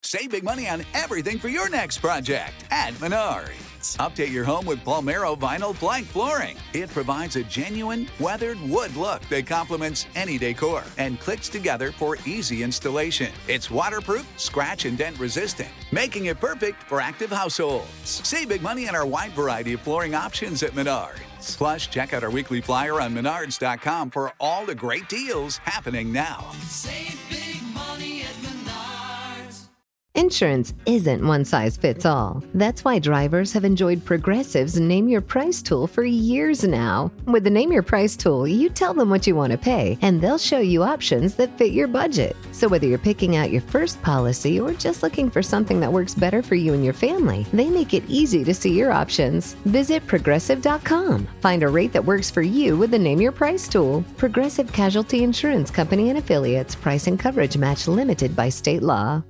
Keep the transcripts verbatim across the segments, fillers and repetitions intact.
Save big money on everything for your next project at Menards. Update your home with Palmero vinyl plank flooring. It provides a genuine, weathered wood look that complements any decor and clicks together for easy installation. It's waterproof, scratch and dent resistant, making it perfect for active households. Save big money on our wide variety of flooring options at Menards. Plus, check out our weekly flyer on menards dot com for all the great deals happening now. Save big money at Menards. Insurance isn't one size fits all. That's why drivers have enjoyed Progressive's Name Your Price tool for years now. With the Name Your Price tool, you tell them what you want to pay, and they'll show you options that fit your budget. So whether you're picking out your first policy or just looking for something that works better for you and your family, they make it easy to see your options. Visit progressive dot com. Find a rate that works for you with the Name Your Price tool. Progressive Casualty Insurance Company and Affiliates. Price and coverage match limited by state law.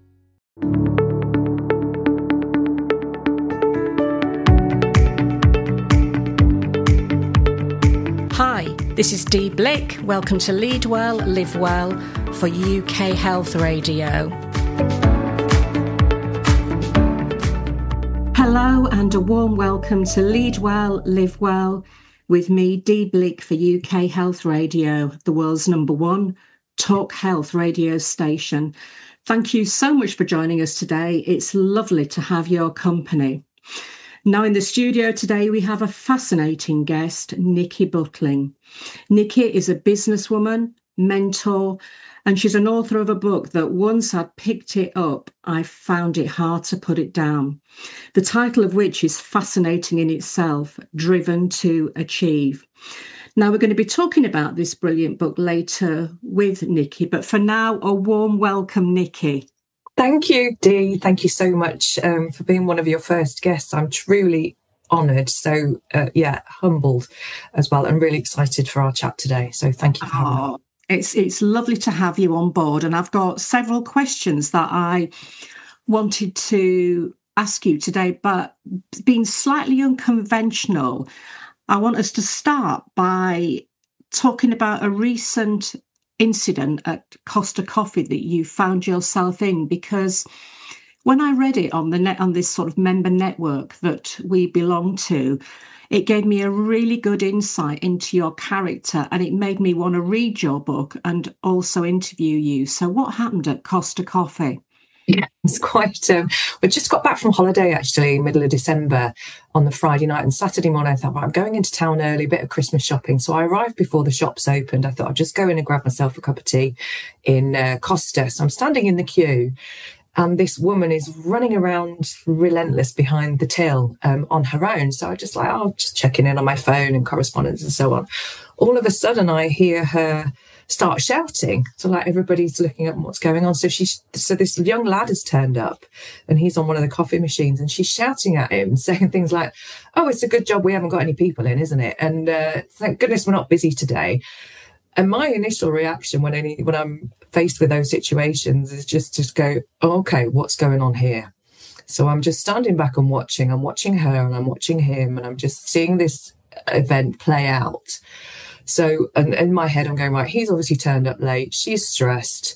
Hi, this is Dee Blick. Welcome to Lead Well, Live Well for U K Health Radio. Hello and a warm welcome to Lead Well, Live Well with me, Dee Blick for U K Health Radio, the world's number one talk health radio station. Thank you so much for joining us today. It's lovely to have your company. Now in the studio today, we have a fascinating guest, Nikki Butling. Nikki is a businesswoman, mentor, and she's an author of a book that once I'd picked it up, I found it hard to put it down. The title of which is fascinating in itself, Driven to Achieve. Now, we're going to be talking about this brilliant book later with Nikki, but for now, a warm welcome, Nikki. Thank you, Dee. Thank you so much um, for being one of your first guests. I'm truly honoured. So, uh, yeah, humbled as well, and really excited for our chat today. So thank you for having me. It's, it's lovely to have you on board. And I've got several questions that I wanted to ask you today, but being slightly unconventional, I want us to start by talking about a recent incident at Costa Coffee that you found yourself in, because when I read it on the net, on this sort of member network that we belong to, it gave me a really good insight into your character, and it made me want to read your book and also interview you. So what happened at Costa Coffee? Yeah, it's quite, um, we just got back from holiday actually, middle of December on the Friday night, and Saturday morning I thought, well, I'm going into town early, a bit of Christmas shopping. So I arrived before the shops opened. I thought I'd just go in and grab myself a cup of tea in uh, Costa. So I'm standing in the queue, and this woman is running around relentless behind the till um, on her own. So I just like, oh, just checking in on my phone and correspondence and so on. All of a sudden I hear her start shouting. So like everybody's looking at what's going on. So she's, so this young lad has turned up, and he's on one of the coffee machines, and she's shouting at him, saying things like, oh, it's a good job we haven't got any people in, isn't it? And uh, thank goodness we're not busy today. And my initial reaction when any, when I'm faced with those situations is just to go, oh, okay, what's going on here? So I'm just standing back and watching. I'm watching her and I'm watching him, and I'm just seeing this event play out. So, and in my head, I'm going, right, he's obviously turned up late. She's stressed.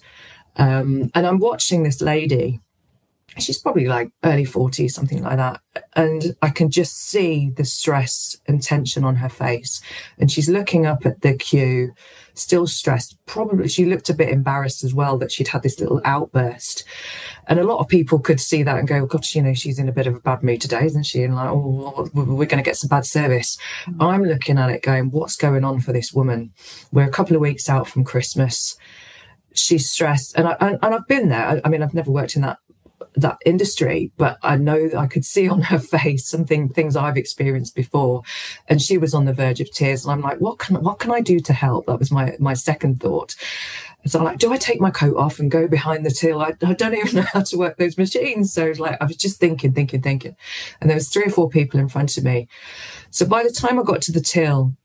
Um, and I'm watching this lady. She's probably like early forties, something like that. And I can just see the stress and tension on her face. And she's looking up at the queue, still stressed. Probably she looked a bit embarrassed as well that she'd had this little outburst. And a lot of people could see that and go, oh, gosh, you know, she's in a bit of a bad mood today, isn't she? And like, oh, we're going to get some bad service. Mm-hmm. I'm looking at it going, what's going on for this woman? We're a couple of weeks out from Christmas. She's stressed. And, I, and, and I've been there. I, I mean, I've never worked in that that industry, but I know I could see on her face something, things I've experienced before, and she was on the verge of tears. And I'm like, what can what can I do to help? That was my my second thought. And so I'm like, do I take my coat off and go behind the till? I, I don't even know how to work those machines. So like, I was just thinking, thinking, thinking, and there was three or four people in front of me. So by the time I got to the till,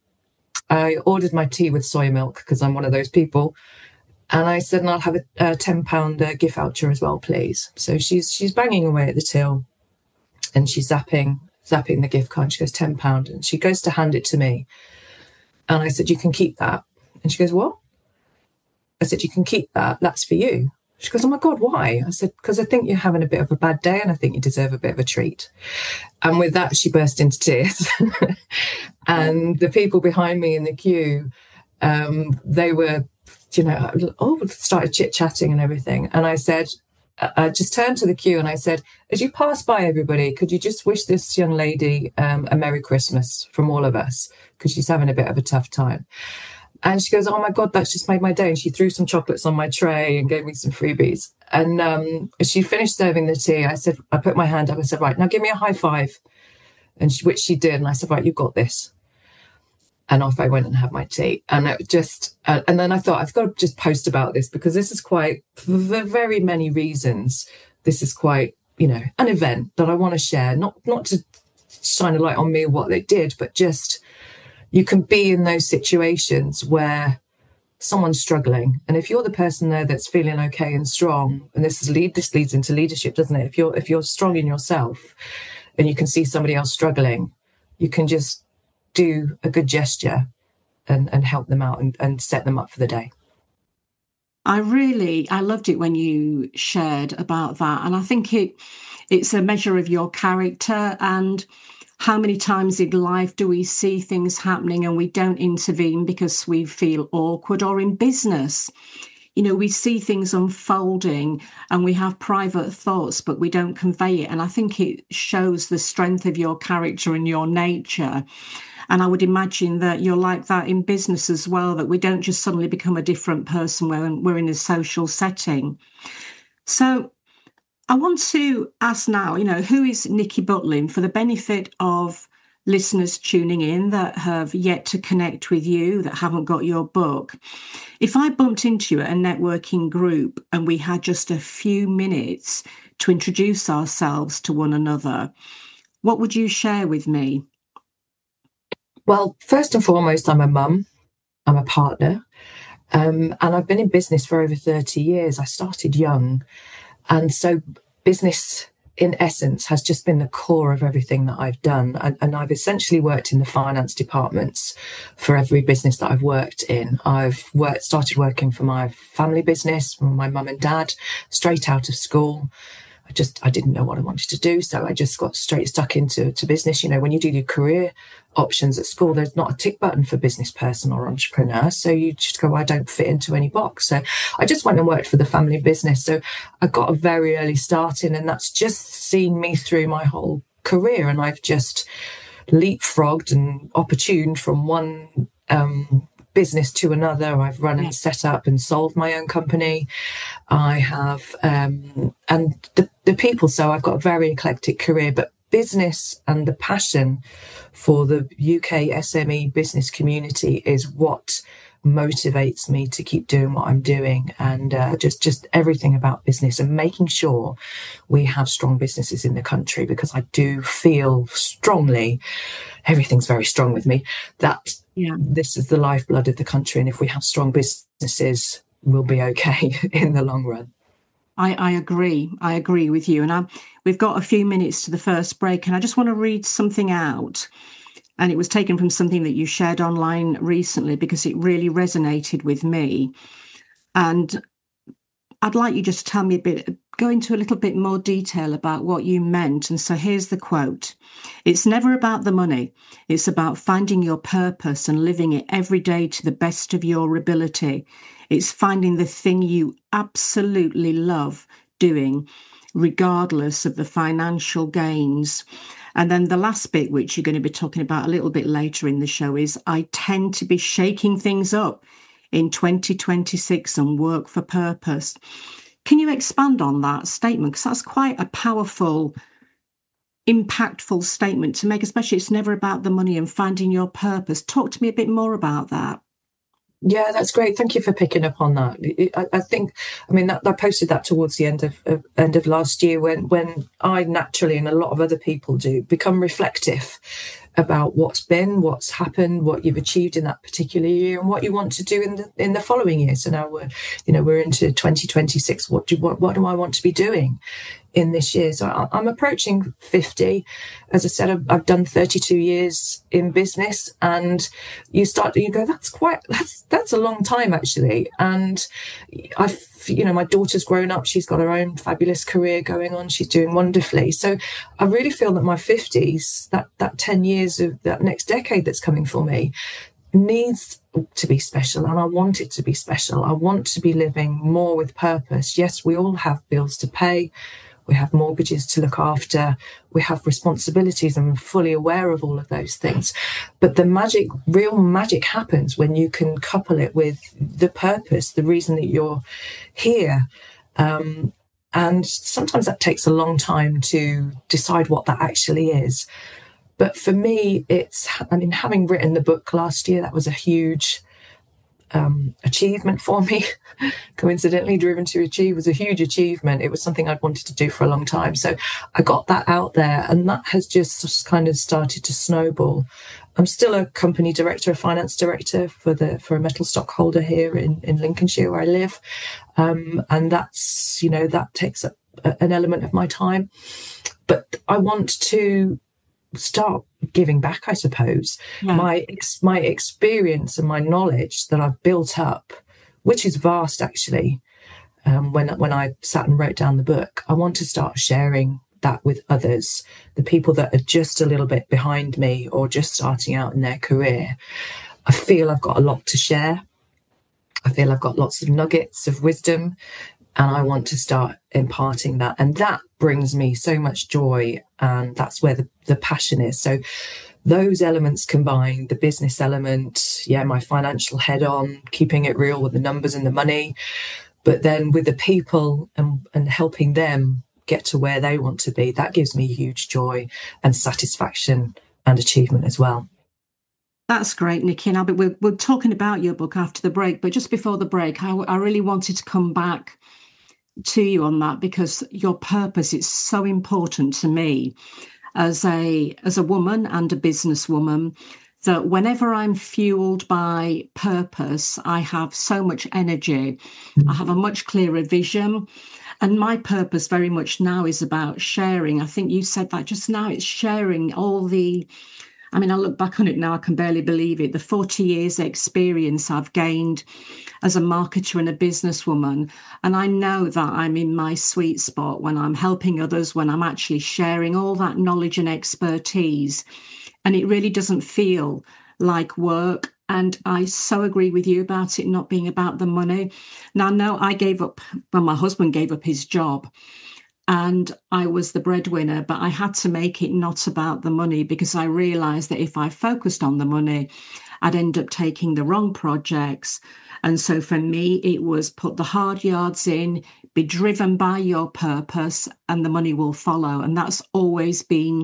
I ordered my tea with soy milk because I'm one of those people. And I said, and I'll have a, a ten pound uh, gift voucher as well, please. So she's she's banging away at the till, and she's zapping, zapping the gift card. She goes, ten pound. And she goes to hand it to me. And I said, you can keep that. And she goes, what? I said, you can keep that. That's for you. She goes, oh my God, why? I said, because I think you're having a bit of a bad day and I think you deserve a bit of a treat. And with that, she burst into tears. And the people behind me in the queue, um, they were, you know, oh, started chit-chatting and everything. And I said, I just turned to the queue and I said, as you pass by everybody, could you just wish this young lady um, a Merry Christmas from all of us? Because she's having a bit of a tough time. And she goes, oh my God, that's just made my day. And she threw some chocolates on my tray and gave me some freebies. And um, as she finished serving the tea, I said, I put my hand up. I said, right, now give me a high five. And she, which she did. And I said, right, you've got this. And off I went and had my tea. And it just, uh, and then I thought, I've got to just post about this because this is quite, for very many reasons, this is quite, you know, an event that I want to share. Not, not to shine a light on me, what they did, but just, you can be in those situations where someone's struggling. And if you're the person there that's feeling okay and strong, and this is lead, this leads into leadership, doesn't it? If you're, if you're strong in yourself and you can see somebody else struggling, you can just do a good gesture and, and help them out and, and set them up for the day. I really, I loved it when you shared about that. And I think it, it's a measure of your character. And how many times in life do we see things happening and we don't intervene because we feel awkward? Or in business, you know, we see things unfolding and we have private thoughts, but we don't convey it. And I think it shows the strength of your character and your nature. And I would imagine that you're like that in business as well, that we don't just suddenly become a different person when we're in a social setting. So I want to ask now, you know, who is Nikki Butlin for the benefit of listeners tuning in that have yet to connect with you, that haven't got your book. If I bumped into you at a networking group and we had just a few minutes to introduce ourselves to one another, what would you share with me? Well, first and foremost, I'm a mum, I'm a partner, um, and I've been in business for over thirty years. I started young. And so business, in essence, has just been the core of everything that I've done. And, and I've essentially worked in the finance departments for every business that I've worked in. I've worked, started working for my family business, for my mum and dad, straight out of school. I just, I didn't know what I wanted to do. So I just got straight stuck into to business. You know, when you do your career options at school, there's not a tick button for business person or entrepreneur. So you just go, I don't fit into any box. So I just went and worked for the family business. So I got a very early start in, and that's just seen me through my whole career. And I've just leapfrogged and opportuned from one um, business to another. I've run and set up and sold my own company. I have, um, and the, the people, so I've got a very eclectic career, but business and the passion for the U K S M E business community is what motivates me to keep doing what I'm doing, and uh, just just everything about business and making sure we have strong businesses in the country, because I do feel strongly, everything's very strong with me, that yeah. this is the lifeblood of the country, and if we have strong businesses, we'll be okay in the long run. I, I agree. I agree with you. And I, we've got a few minutes to the first break, and I just want to read something out. And it was taken from something that you shared online recently because it really resonated with me. And I'd like you just to tell me a bit, go into a little bit more detail about what you meant. And so here's the quote. It's never about the money. It's about finding your purpose and living it every day to the best of your ability. It's finding the thing you absolutely love doing, regardless of the financial gains. And then the last bit, which you're going to be talking about a little bit later in the show, is I tend to be shaking things up in twenty twenty-six and work for purpose. Can you expand on that statement? Because that's quite a powerful, impactful statement to make, especially it's never about the money and finding your purpose. Talk to me a bit more about that. Yeah, that's great. Thank you for picking up on that. I, I think, I mean, that, I posted that towards the end of, of end of last year when when I naturally, and a lot of other people do, become reflective about what's been, what's happened, what you've achieved in that particular year, and what you want to do in the in the following year. So now we're, you know, we're into twenty twenty-six. What do what, what do I want to be doing in this year. So I, I'm approaching fifty. As I said, I've, I've done thirty-two years in business, and you start to, you go, that's quite, that's, that's a long time actually. And I've, you know, my daughter's grown up. She's got her own fabulous career going on. She's doing wonderfully. So I really feel that my fifties, that, that ten years of that next decade that's coming for me, needs to be special, and I want it to be special. I want to be living more with purpose. Yes, we all have bills to pay. We have mortgages to look after. We have responsibilities, and I'm fully aware of all of those things. But the magic, real magic happens when you can couple it with the purpose, the reason that you're here. Um, and sometimes that takes a long time to decide what that actually is. But for me, it's, I mean, having written the book last year, that was a huge um, achievement for me. Coincidentally, Driven to Achieve was a huge achievement. It was something I'd wanted to do for a long time. So I got that out there, and that has just kind of started to snowball. I'm still a company director, a finance director for the for a metal stockholder here in, in Lincolnshire, where I live. Um, and that's, you know, that takes up an element of my time. But I want to start giving back, I suppose. Yeah. My ex- my experience and my knowledge that I've built up, which is vast actually, um, when when I sat and wrote down the book, I want to start sharing that with others, the people that are just a little bit behind me or just starting out in their career. I feel I've got a lot to share. I feel I've got lots of nuggets of wisdom, and I want to start imparting that. And that brings me so much joy. And that's where the, the passion is. So those elements combined, the business element, yeah, my financial head on, keeping it real with the numbers and the money, but then with the people and, and helping them get to where they want to be, that gives me huge joy and satisfaction and achievement as well. That's great, Nikki. And Albert, we're, we're talking about your book after the break, but just before the break, I, I really wanted to come back to you on that, because your purpose is so important to me as a as a woman and a businesswoman, that whenever I'm fueled by purpose, I have so much energy. Mm-hmm. I have a much clearer vision. And my purpose very much now is about sharing. I think you said that just now. It's sharing all the, I mean, I look back on it now, I can barely believe it. The forty years experience I've gained as a marketer and a businesswoman. And I know that I'm in my sweet spot when I'm helping others, when I'm actually sharing all that knowledge and expertise. And it really doesn't feel like work. And I so agree with you about it not being about the money. Now, no, I gave up, well, my husband gave up his job, and I was the breadwinner, but I had to make it not about the money, because I realised that if I focused on the money, I'd end up taking the wrong projects. And so for me, it was put the hard yards in, be driven by your purpose, and the money will follow. And that's always been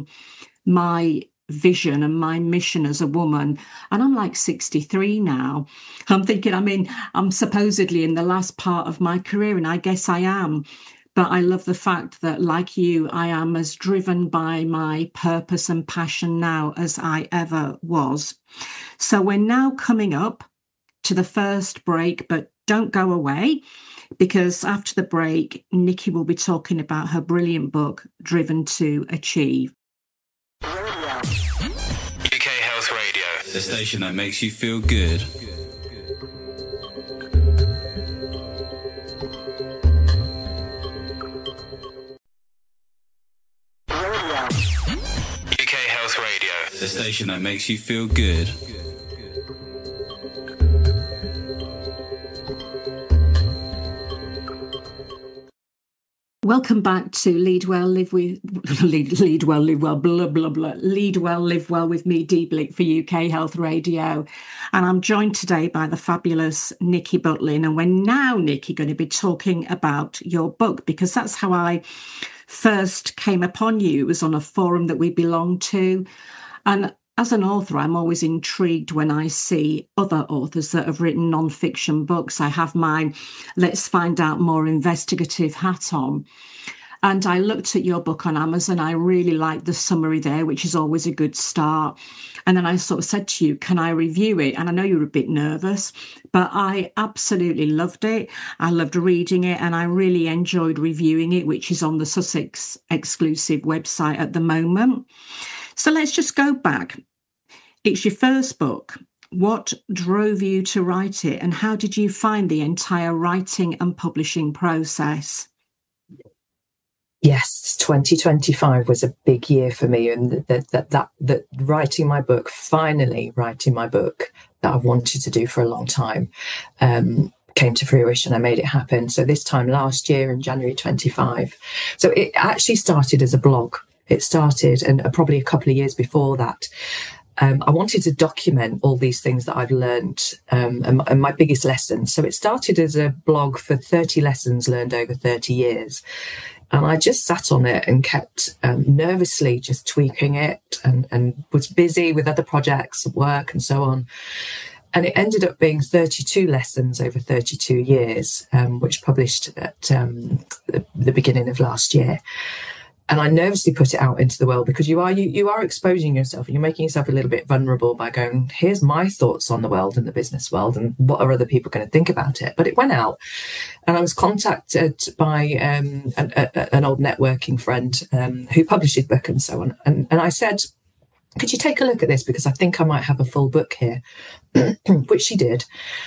my vision and my mission as a woman. And I'm like sixty-three now. I'm thinking, I mean, I'm supposedly in the last part of my career, and I guess I am. But I love the fact that, like you, I am as driven by my purpose and passion now as I ever was. So we're now coming up to the first break, but don't go away, because after the break, Nikki will be talking about her brilliant book, Driven to Achieve. U K Health Radio, the station that makes you feel good. U K Health Radio, the station that makes you feel good. Welcome back to Lead Well, Live With, Lead, Lead Well, Live Well, blah, blah, blah. Lead Well, Live Well with me, Dee Blick, for U K Health Radio. And I'm joined today by the fabulous Nikki Butlin. And we're now, Nikki, going to be talking about your book, because that's how I first came upon you. It was on a forum that we belong to. And as an author, I'm always intrigued when I see other authors that have written non-fiction books. I have my Let's Find Out More investigative hat on. And I looked at your book on Amazon. I really liked the summary there, which is always a good start. And then I sort of said to you, can I review it? And I know you were a bit nervous, but I absolutely loved it. I loved reading it, and I really enjoyed reviewing it, which is on the Sussex exclusive website at the moment. So let's just go back. It's your first book. What drove you to write it, and how did you find the entire writing and publishing process? Yes, twenty twenty-five was a big year for me, and that that that that writing my book, finally writing my book that I've wanted to do for a long time, um, came to fruition. I made it happen. So this time last year in January twenty-five. So it actually started as a blog. It started, and probably a couple of years before that. Um, I wanted to document all these things that I've learned um, and, and my biggest lessons. So it started as a blog for thirty lessons learned over thirty years. And I just sat on it and kept um, nervously just tweaking it, and, and was busy with other projects, work and so on. And it ended up being thirty-two lessons over thirty-two years, um, which published at um, the, the beginning of last year. And I nervously put it out into the world, because you are you, you are exposing yourself, and you're making yourself a little bit vulnerable by going, here's my thoughts on the world and the business world, and what are other people going to think about it? But it went out, and I was contacted by um, an, a, an old networking friend um, who published his book and so on. And, and I said, could you take a look at this? Because I think I might have a full book here, which she did.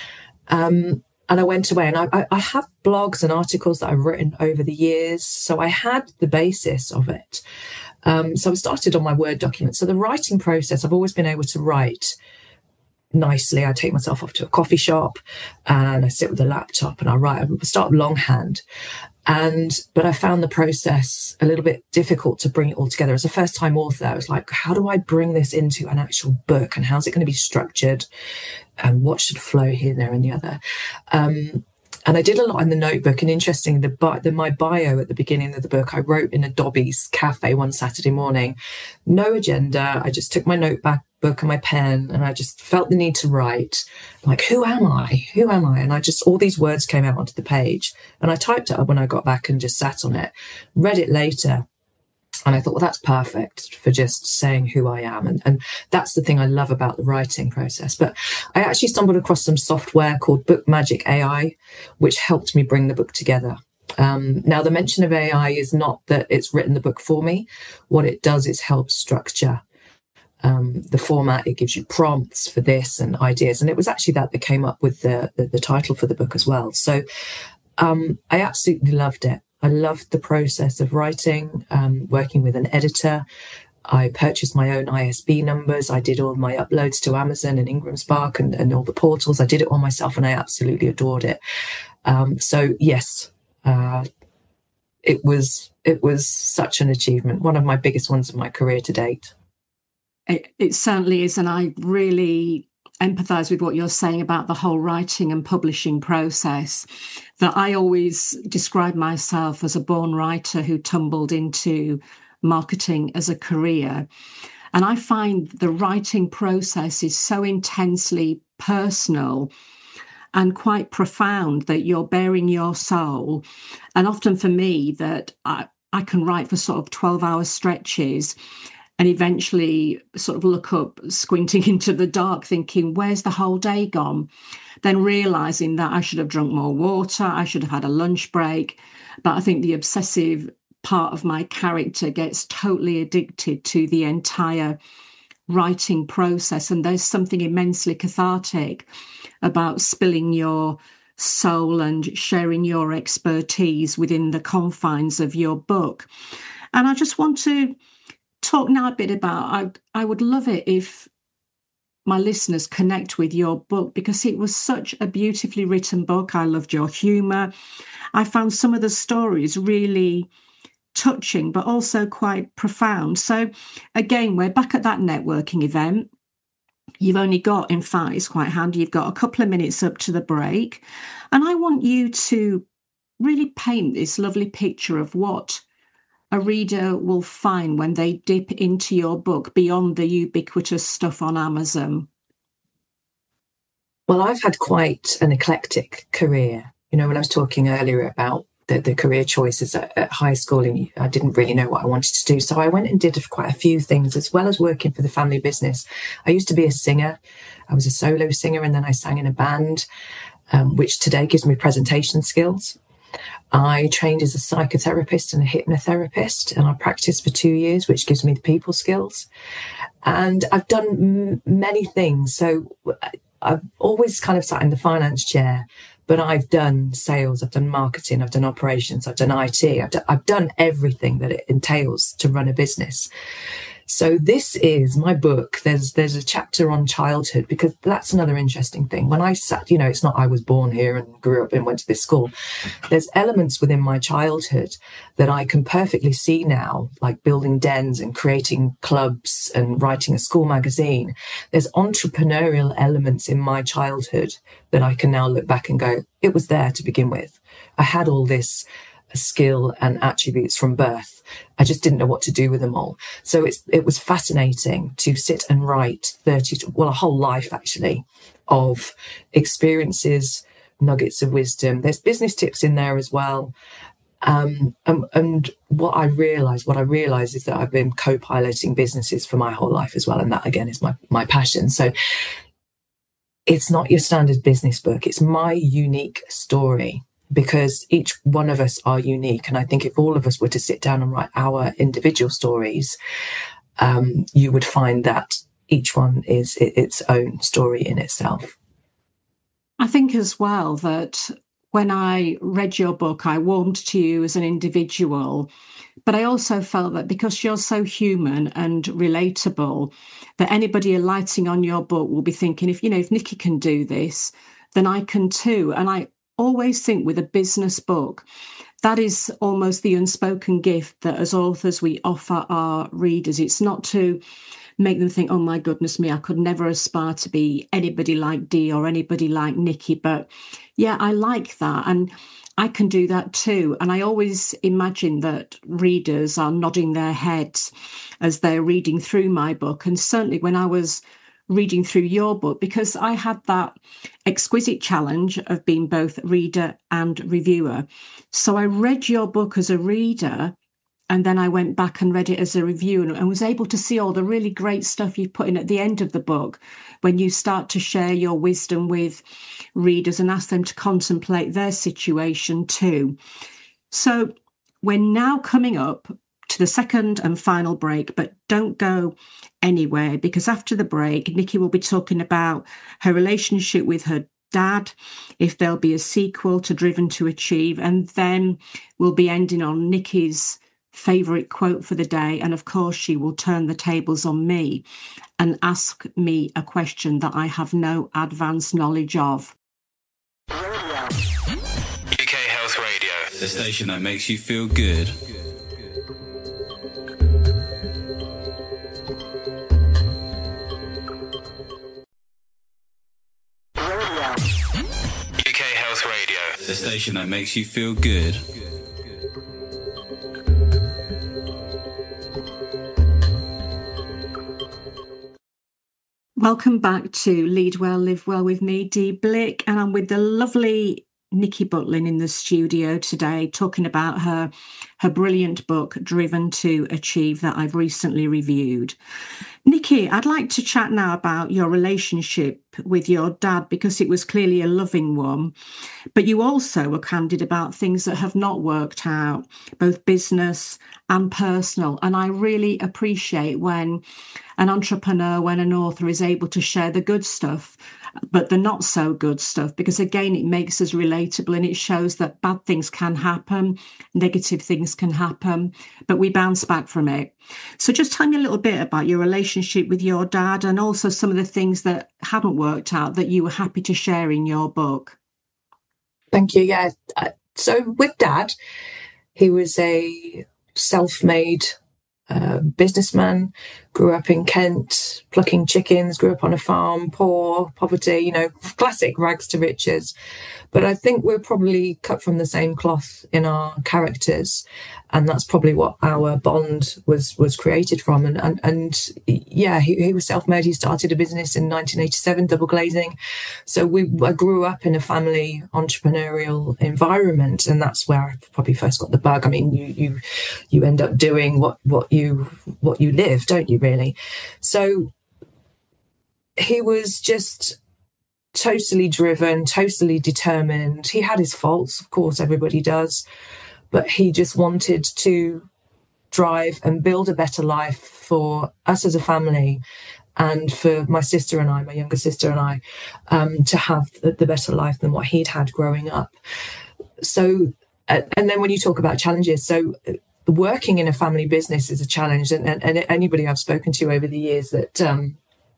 Um, And I went away, and I, I have blogs and articles that I've written over the years. So I had the basis of it. Um, so I started on my Word document. So the writing process, I've always been able to write nicely. I take myself off to a coffee shop and I sit with a laptop and I write. I start longhand. And, but I found the process a little bit difficult to bring it all together. As a first time author, I was like, how do I bring this into an actual book, and how's it going to be structured, and what should flow here, there and the other? Um, and I did a lot in the notebook. And interesting, the, the my bio at the beginning of the book, I wrote in a Dobby's cafe one Saturday morning, no agenda. I just took my notebook book and my pen, and I just felt the need to write, like, who am I? Who am I? And I just, all these words came out onto the page, and I typed it up when I got back and just sat on it, read it later. And I thought, well, that's perfect for just saying who I am. And, and that's the thing I love about the writing process. But I actually stumbled across some software called Book Magic A I, which helped me bring the book together. Um, now, the mention of A I is not that it's written the book for me. What it does is help structure um, the format. It gives you prompts for this and ideas. And it was actually that that came up with the, the, the title for the book as well. So um, I absolutely loved it. I loved the process of writing, um, working with an editor. I purchased my own I S B numbers. I did all my uploads to Amazon and Ingram Spark and, and all the portals. I did it all myself, and I absolutely adored it. Um, so yes, uh, it was it was such an achievement, one of my biggest ones of my career to date. It, it certainly is, and I really empathise with what you're saying about the whole writing and publishing process. That I always describe myself as a born writer who tumbled into marketing as a career. And I find the writing process is so intensely personal and quite profound that you're bearing your soul. And often for me, that I, I can write for sort of twelve hour stretches and eventually sort of look up, squinting into the dark, thinking, where's the whole day gone? Then realising that I should have drunk more water, I should have had a lunch break. But I think the obsessive part of my character gets totally addicted to the entire writing process. And there's something immensely cathartic about spilling your soul and sharing your expertise within the confines of your book. And I just want to talk now a bit about, I, I would love it if my listeners connect with your book, because it was such a beautifully written book. I loved your humour. I found some of the stories really touching, but also quite profound. So again, we're back at that networking event. You've only got, in fact, it's quite handy, you've got a couple of minutes up to the break. And I want you to really paint this lovely picture of what a reader will find when they dip into your book beyond the ubiquitous stuff on Amazon. Well, I've had quite an eclectic career. You know, when I was talking earlier about the, the career choices at, at high school, and I didn't really know what I wanted to do. So I went and did quite a few things, as well as working for the family business. I used to be a singer. I was a solo singer, and then I sang in a band, um, which today gives me presentation skills. I trained as a psychotherapist and a hypnotherapist, and I practiced for two years, which gives me the people skills. And I've done m- many things. So I've always kind of sat in the finance chair, but I've done sales, I've done marketing, I've done operations, I've done I T, I've, d- I've done everything that it entails to run a business. So this is my book. There's there's a chapter on childhood, because that's another interesting thing. When I sat, you know, it's not I was born here and grew up and went to this school. There's elements within my childhood that I can perfectly see now, like building dens and creating clubs and writing a school magazine. There's entrepreneurial elements in my childhood that I can now look back and go, it was there to begin with. I had all this skill and attributes from birth. I just didn't know what to do with them all. So it's it was fascinating to sit and write thirty, well, a whole life actually, of experiences, nuggets of wisdom. There's business tips in there as well. Um, and, and what I realized, what I realized is that I've been co-piloting businesses for my whole life as well. And that again is my, my passion. So it's not your standard business book. It's my unique story, because each one of us are unique. And I think if all of us were to sit down and write our individual stories, um, you would find that each one is its own story in itself. I think as well that when I read your book, I warmed to you as an individual, but I also felt that because you're so human and relatable, that anybody alighting on your book will be thinking, if, you know, if Nikki can do this, then I can too. And I always think with a business book, that is almost the unspoken gift that as authors we offer our readers. It's not to make them think, oh my goodness me, I could never aspire to be anybody like Dee or anybody like Nikki. But yeah, I like that. And I can do that too. And I always imagine that readers are nodding their heads as they're reading through my book. And certainly when I was reading through your book, because I had that exquisite challenge of being both reader and reviewer. So I read your book as a reader, and then I went back and read it as a reviewer, and was able to see all the really great stuff you've put in at the end of the book, when you start to share your wisdom with readers and ask them to contemplate their situation too. So we're now coming up to the second and final break, but don't go anywhere, because after the break, Nikki will be talking about her relationship with her dad, if there'll be a sequel to Driven to Achieve, and then we'll be ending on Nikki's favourite quote for the day. And of course, she will turn the tables on me and ask me a question that I have no advanced knowledge of. U K Health Radio, the station that makes you feel good. U K Health Radio, the station that makes you feel good. Welcome back to Lead Well, Live Well with me, Dee Blick, and I'm with the lovely Nikki Butlin in the studio today, talking about her her brilliant book, Driven to Achieve, that I've recently reviewed. Nikki, I'd like to chat now about your relationship with your dad, because it was clearly a loving one, but you also were candid about things that have not worked out, both business and personal. And I really appreciate when an entrepreneur, when an author is able to share the good stuff, but the not so good stuff, because again, it makes us relatable, and it shows that bad things can happen, negative things can happen, but we bounce back from it. So just tell me a little bit about your relationship with your dad, and also some of the things that haven't worked out that you were happy to share in your book. Thank you. Yeah. So with Dad, he was a self-made uh, businessman, grew up in Kent, plucking chickens, grew up on a farm, poor, poverty, you know, classic rags to riches. But I think we're probably cut from the same cloth in our characters. And that's probably what our bond was was created from. And and, and yeah, he, he was self-made. He started a business in nineteen eighty-seven, double glazing. So we I grew up in a family entrepreneurial environment, and that's where I probably first got the bug. I mean, you you you end up doing what what you what you live, don't you? Really. So he was just totally driven, totally determined. He had his faults, of course, everybody does, but he just wanted to drive and build a better life for us as a family, and for my sister and I, my younger sister and I, um, to have the, the better life than what he'd had growing up. So, and then when you talk about challenges, so working in a family business is a challenge, and, and, and anybody I've spoken to over the years that um,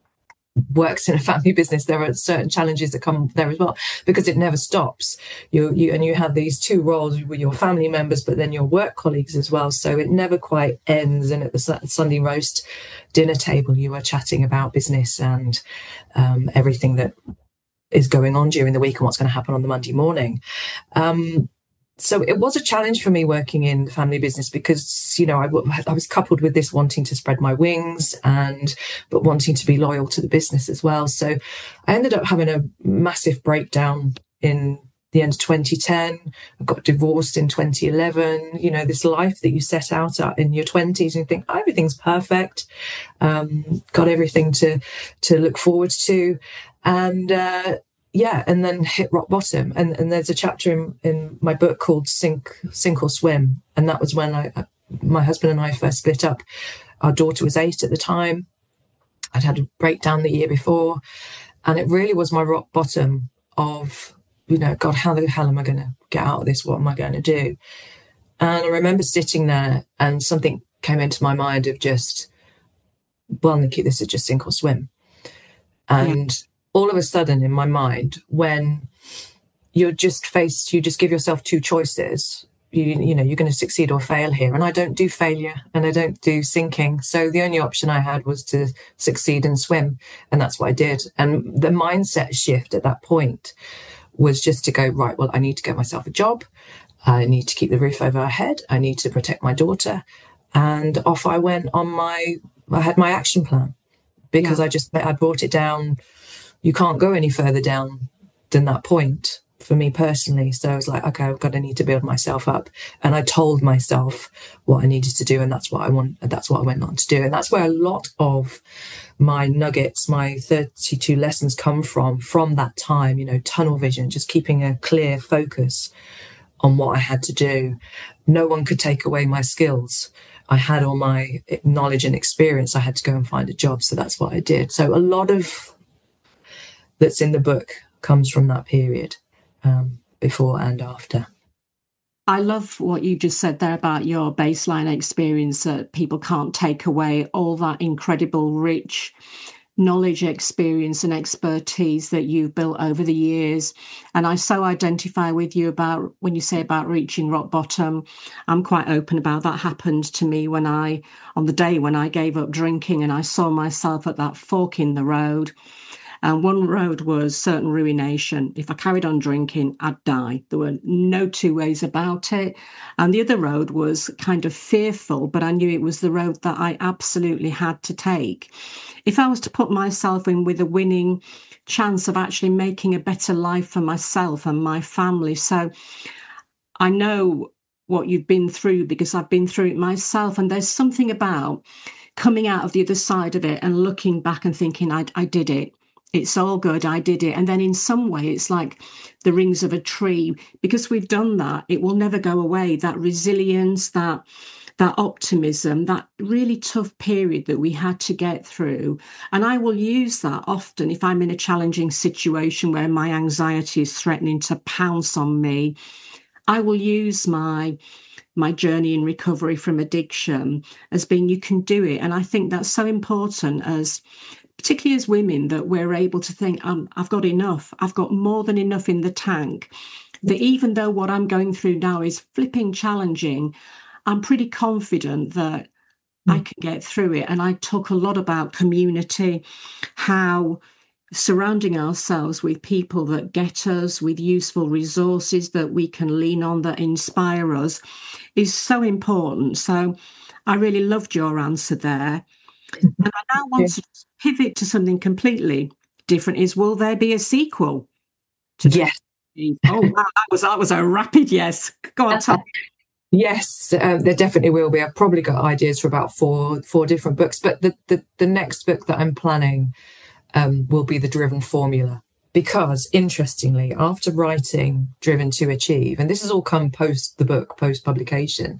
works in a family business, there are certain challenges that come there as well, because it never stops. You, you and you have these two roles with your family members, but then your work colleagues as well. So it never quite ends. And at the Sunday roast dinner table, you are chatting about business and um, everything that is going on during the week and what's going to happen on the Monday morning. Um, So it was a challenge for me working in the family business, because, you know, I, I was coupled with this wanting to spread my wings and but wanting to be loyal to the business as well. So I ended up having a massive breakdown in the end of twenty ten. I got divorced in twenty eleven. You know, this life that you set out at in your twenties and you think, oh, everything's perfect. Um, got everything to, to look forward to. And, uh, Yeah, and then hit rock bottom. And and there's a chapter in, in my book called Sink Sink or Swim. And that was when I, my husband and I first split up. Our daughter was eight at the time. I'd had a breakdown the year before. And it really was my rock bottom of, you know, God, how the hell am I going to get out of this? What am I going to do? And I remember sitting there and something came into my mind of just, well, Nikki, this is just sink or swim. And yeah. All of a sudden in my mind, when you're just faced, you just give yourself two choices. You, you know, you're going to succeed or fail here. And I don't do failure and I don't do sinking. So the only option I had was to succeed and swim. And that's what I did. And the mindset shift at that point was just to go, right, well, I need to get myself a job. I need to keep the roof over our head. I need to protect my daughter. And off I went on my, I had my action plan, because yeah. I just, I brought it down. You can't go any further down than that point for me personally. So I was like, okay, I've got to need to build myself up. And I told myself what I needed to do. And that's what I want. That's what I went on to do. And that's where a lot of my nuggets, my thirty-two lessons come from, from that time, you know, tunnel vision, just keeping a clear focus on what I had to do. No one could take away my skills. I had all my knowledge and experience. I had to go and find a job. So that's what I did. So a lot of that's in the book comes from that period, um, before and after. I love what you just said there about your baseline experience, that people can't take away all that incredible, rich knowledge, experience and expertise that you've built over the years. And I so identify with you about when you say about reaching rock bottom. I'm quite open about that. Happened to me when I, on the day when I gave up drinking and I saw myself at that fork in the road. And one road was certain ruination. If I carried on drinking, I'd die. There were no two ways about it. And the other road was kind of fearful, but I knew it was the road that I absolutely had to take. If I was to put myself in with a winning chance of actually making a better life for myself and my family. So I know what you've been through, because I've been through it myself. And there's something about coming out of the other side of it and looking back and thinking, I, I did it. It's all good. I did it. And then in some way, it's like the rings of a tree. Because we've done that, it will never go away. That resilience, that that optimism, that really tough period that we had to get through. And I will use that often if I'm in a challenging situation where my anxiety is threatening to pounce on me. I will use my my journey in recovery from addiction as being, you can do it. And I think that's so important, as particularly as women, that we're able to think, um, I've got enough. I've got more than enough in the tank. That even though what I'm going through now is flipping challenging, I'm pretty confident that I can get through it. And I talk a lot about community, how surrounding ourselves with people that get us, with useful resources that we can lean on, that inspire us, is so important. So I really loved your answer there. And I now want to pivot to something completely different. Is, will there be a sequel to Yes. this? Oh, wow, that was, that was a rapid yes. Go on, Tom. Yes, uh, there definitely will be. I've probably got ideas for about four four different books, but the, the, the next book that I'm planning um, will be The Driven Formula. Because, interestingly, after writing Driven to Achieve, and this has all come post the book, post-publication,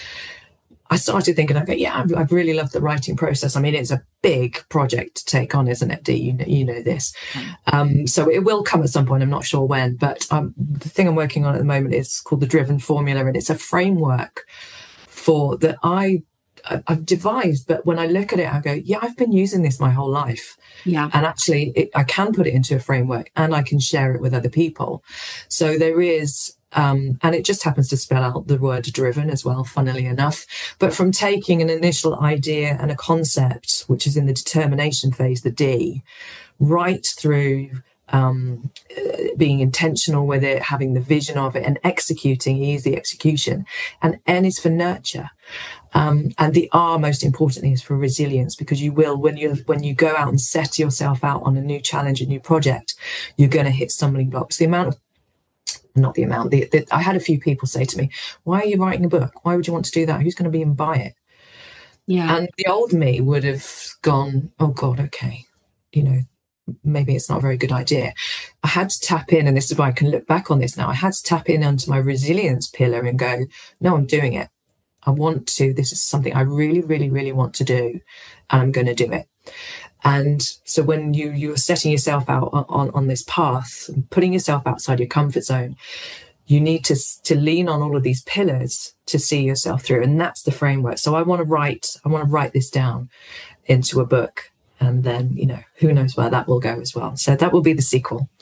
I started thinking, okay, yeah, I've, I've really loved the writing process. I mean, it's a big project to take on, isn't it, Dee? You know, you know this. Um, so it will come at some point. I'm not sure when, but um, the thing I'm working on at the moment is called The Driven Formula, and it's a framework for that I, I've devised. But when I look at it, I go, yeah, I've been using this my whole life. Yeah. And actually, it, I can put it into a framework and I can share it with other people. So there is... Um, and it just happens to spell out the word driven as well, funnily enough. But from taking an initial idea and a concept, which is in the determination phase, the D, right through um, being intentional with it, having the vision of it, and executing, E is the execution, and N is for nurture. Um, and the R, most importantly, is for resilience, because you will, when you when you go out and set yourself out on a new challenge, a new project, you're going to hit stumbling blocks. The amount of Not the amount. The, the, I had a few people say to me, why are you writing a book? Why would you want to do that? Who's going to be and buy it? Yeah. And the old me would have gone, oh, God, okay, you know, maybe it's not a very good idea. I had to tap in, and this is why I can look back on this now. I had to tap in onto my resilience pillar and go, no, I'm doing it. I want to. This is something I really, really, really want to do, and I'm going to do it. And so when you, you're setting yourself out on, on this path, putting yourself outside your comfort zone, you need to, to lean on all of these pillars to see yourself through. And that's the framework. So I want to write, I want to write this down into a book. And then, you know, who knows where that will go as well. So that will be the sequel.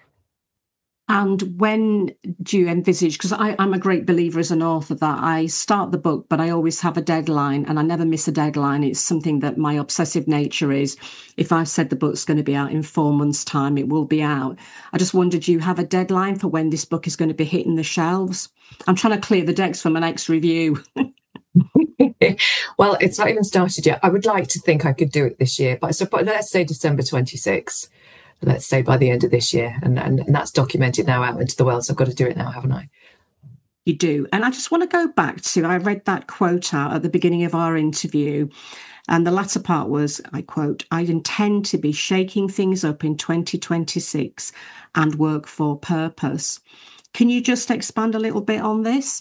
And when do you envisage, because I'm a great believer as an author that I start the book, but I always have a deadline and I never miss a deadline. It's something that my obsessive nature is. If I've said the book's going to be out in four months' time, it will be out. I just wondered, do you have a deadline for when this book is going to be hitting the shelves? I'm trying to clear the decks for my next review. Well, it's not even started yet. I would like to think I could do it this year, but so but let's say December twenty-sixth. Let's say by the end of this year. And, and, and that's documented now out into the world. So I've got to do it now, haven't I? You do. And I just want to go back to, I read that quote out at the beginning of our interview. And the latter part was, I quote, I intend to be shaking things up in twenty twenty-six and work for purpose. Can you just expand a little bit on this?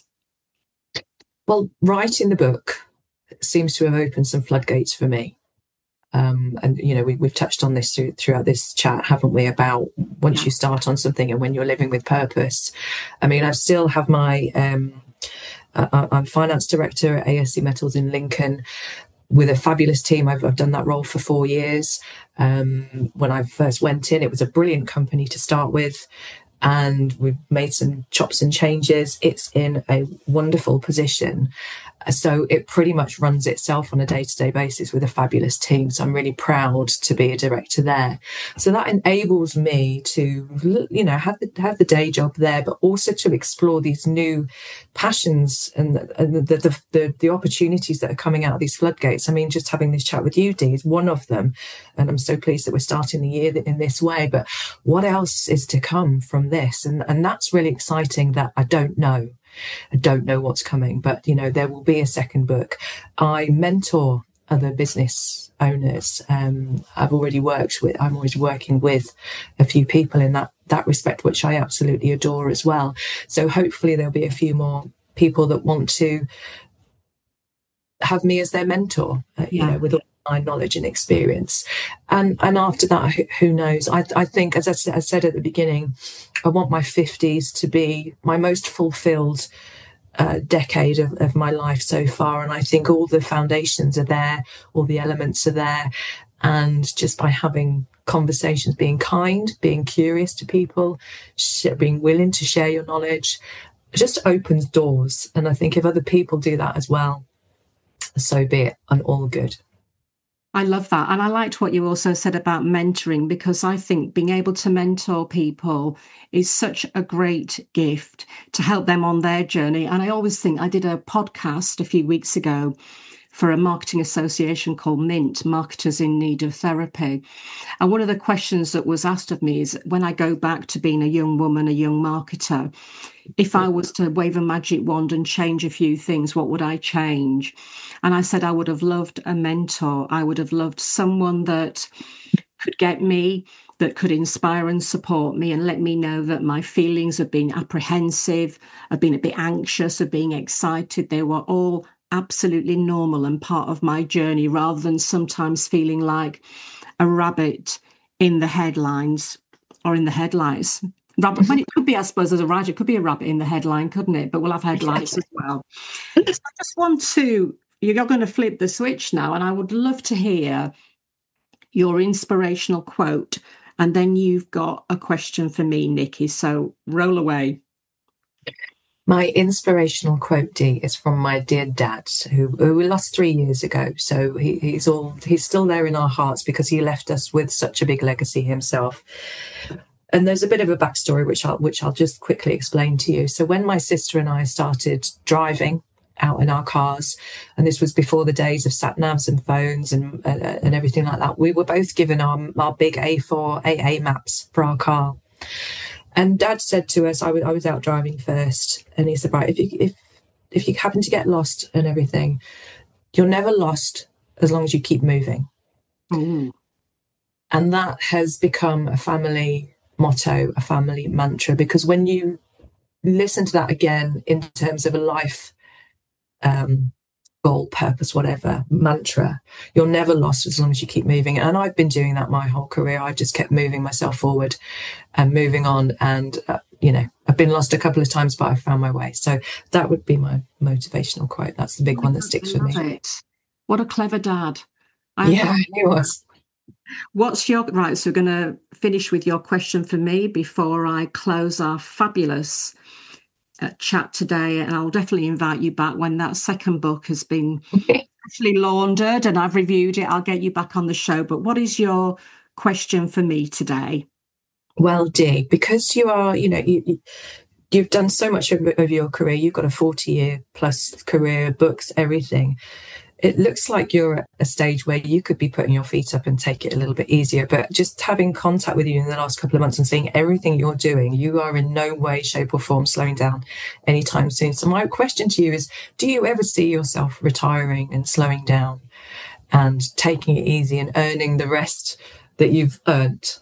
Well, writing the book seems to have opened some floodgates for me. Um, and, you know, we, we've touched on this through, throughout this chat, haven't we, about once yeah. you start on something and when you're living with purpose. I mean, I still have my, um, uh, I'm finance director at A S C Metals in Lincoln with a fabulous team. I've, I've done that role for four years. Um, when I first went in, it was a brilliant company to start with. And we've made some chops and changes. It's in a wonderful position. So it pretty much runs itself on a day-to-day basis with a fabulous team. So I'm really proud to be a director there. So that enables me to, you know, have the, have the day job there, but also to explore these new passions and, and the, the, the, the opportunities that are coming out of these floodgates. I mean, just having this chat with you, Dee, is one of them. And I'm so pleased that we're starting the year in this way. But what else is to come from this? And, and that's really exciting that I don't know. I don't know what's coming, but, you know, there will be a second book. I mentor other business owners. Um, I've already worked with, I'm always working with a few people in that, that respect, which I absolutely adore as well. So hopefully there'll be a few more people that want to have me as their mentor, uh, yeah. you know, with all my knowledge and experience. And and after that, who knows? I, I think, as I, I said at the beginning, I want my fifties to be my most fulfilled uh, decade of, of my life so far. And I think all the foundations are there, all the elements are there. And just by having conversations, being kind, being curious to people, sh- being willing to share your knowledge, it just opens doors. And I think if other people do that as well, so be it, and all good. I love that. And I liked what you also said about mentoring, because I think being able to mentor people is such a great gift to help them on their journey. And I always think, I did a podcast a few weeks ago for a marketing association called Mint, Marketers in Need of Therapy. And one of the questions that was asked of me is, when I go back to being a young woman, a young marketer, if I was to wave a magic wand and change a few things, what would I change? And I said I would have loved a mentor. I would have loved someone that could get me, that could inspire and support me and let me know that my feelings of being apprehensive, of being a bit anxious, of being excited, they were all absolutely normal and part of my journey, rather than sometimes feeling like a rabbit in the headlines or in the headlights. Rabbit, when it could be, I suppose, as a writer, it could be a rabbit in the headline, couldn't it? But we'll have headlines as well. So I just want to, you're going to flip the switch now, and I would love to hear your inspirational quote. And then you've got a question for me, Nikki. So roll away. My inspirational quote, Dee, is from my dear dad, who, who we lost three years ago. So he, he's all he's still there in our hearts because he left us with such a big legacy himself. And there's a bit of a backstory which I'll which I'll just quickly explain to you. So when my sister and I started driving out in our cars, and this was before the days of sat navs and phones and uh, and everything like that, we were both given our our big A four A A maps for our car. And Dad said to us, I was, I was out driving first, and he said, right, if you, if, if you happen to get lost and everything, you're never lost as long as you keep moving. Mm. And that has become a family motto, a family mantra, because when you listen to that again in terms of a life um, goal, purpose, whatever, mantra, you're never lost as long as you keep moving. And I've been doing that my whole career. I just kept moving myself forward and moving on. And, uh, you know, I've been lost a couple of times, but I found my way. So that would be my motivational quote. That's the big one that sticks with me. It. What a clever dad. I yeah, he was. What's your, right, so we're going to finish with your question for me before I close our fabulous Uh, chat today, and I'll definitely invite you back when that second book has been actually laundered and I've reviewed it. I'll get you back on the show. But what is your question for me today? Well, Dee, because you are, you know, you, you, you've done so much of, of your career. You've got a forty year plus career, books, everything. It looks like you're at a stage where you could be putting your feet up and take it a little bit easier. But just having contact with you in the last couple of months and seeing everything you're doing, you are in no way, shape or form slowing down anytime soon. So my question to you is, do you ever see yourself retiring and slowing down and taking it easy and earning the rest that you've earned?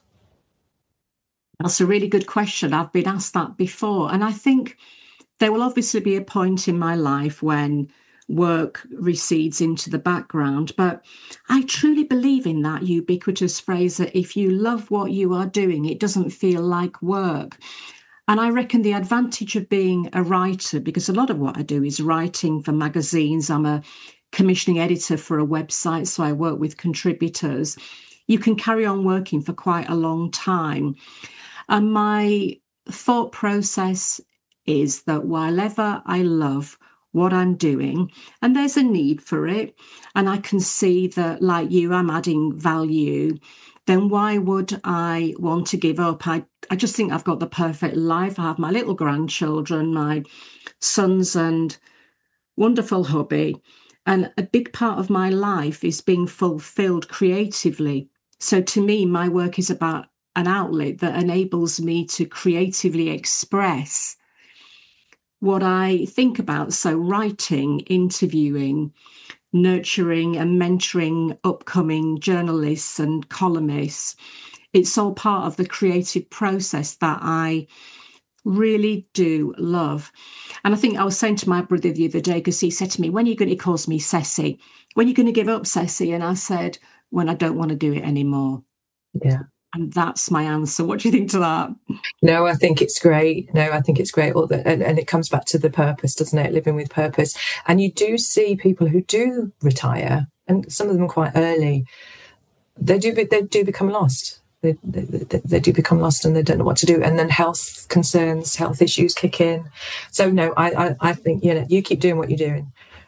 That's a really good question. I've been asked that before. And I think there will obviously be a point in my life when work recedes into the background, but I truly believe in that ubiquitous phrase that if you love what you are doing, it doesn't feel like work. And I reckon the advantage of being a writer, because a lot of what I do is writing for magazines, I'm a commissioning editor for a website, so I work with contributors, you can carry on working for quite a long time. And my thought process is that while ever I love what I'm doing, and there's a need for it, and I can see that, like you, I'm adding value, then why would I want to give up? I, I just think I've got the perfect life. I have my little grandchildren, my sons and wonderful hubby, and a big part of my life is being fulfilled creatively. So to me, my work is about an outlet that enables me to creatively express what I think about. So writing, interviewing, nurturing and mentoring upcoming journalists and columnists, it's all part of the creative process that I really do love. And I think I was saying to my brother the other day, because he said to me, when are you going to, he calls me Ceci, when are you going to give up, Ceci? And I said, when I don't want to do it anymore. Yeah. And that's my answer. What do you think to that? No, I think it's great. No, I think it's great. And, and it comes back to the purpose, doesn't it? Living with purpose. And you do see people who do retire, and some of them quite early, they do they do become lost. They, they, they do become lost and they don't know what to do. And then health concerns, health issues kick in. So, no, I, I, I think, you know, you keep doing what you're doing.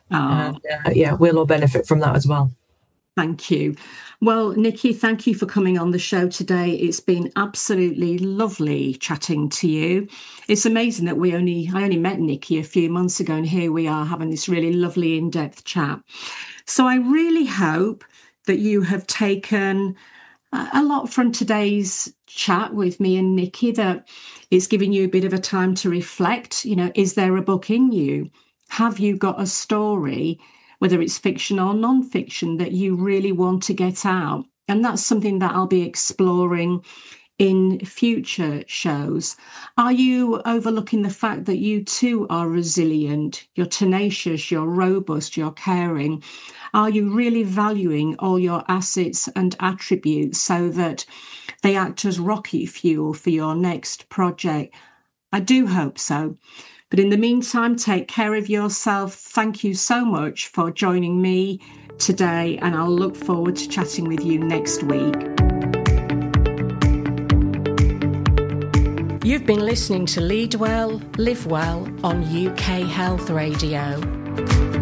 Oh. And, uh, yeah, we'll all benefit from that as well. Thank you. Well, Nikki, thank you for coming on the show today. It's been absolutely lovely chatting to you. It's amazing that we only I only met Nikki a few months ago, and here we are having this really lovely in-depth chat. So I really hope that you have taken a lot from today's chat with me and Nikki, that it's giving you a bit of a time to reflect. You know, is there a book in you? Have you got a story, whether it's fiction or non-fiction, that you really want to get out? And that's something that I'll be exploring in future shows. Are you overlooking the fact that you too are resilient, you're tenacious, you're robust, you're caring? Are you really valuing all your assets and attributes so that they act as rocket fuel for your next project? I do hope so. But in the meantime, take care of yourself. Thank you so much for joining me today, and I'll look forward to chatting with you next week. You've been listening to Lead Well, Live Well on U K Health Radio.